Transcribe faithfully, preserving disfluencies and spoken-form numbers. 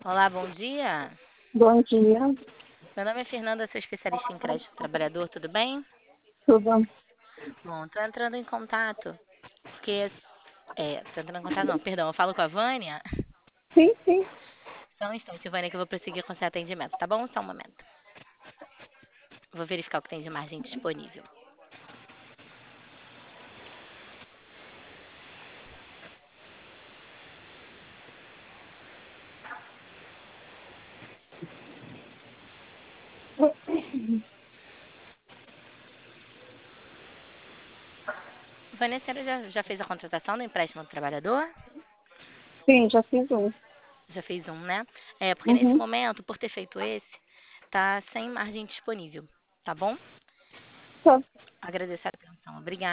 Olá, bom dia. Bom dia, Meu nome é Fernanda, sou especialista em crédito do trabalhador, tudo bem? tudo? Bom, tô entrando em contato, porque. É, tô entrando em contato, não, perdão, eu falo com a Vânia. Sim, sim. Só um instante, Vânia, que eu vou prosseguir com o seu atendimento, tá bom? Só um momento. Vou verificar o que tem de margem disponível. Vânia, a senhora já, já fez a contratação do empréstimo do trabalhador? Sim, já fiz um. Já fez um, né? É, porque nesse Uhum. momento, por ter feito esse, tá sem margem disponível, tá bom? Tá. Agradeço a atenção. Obrigada.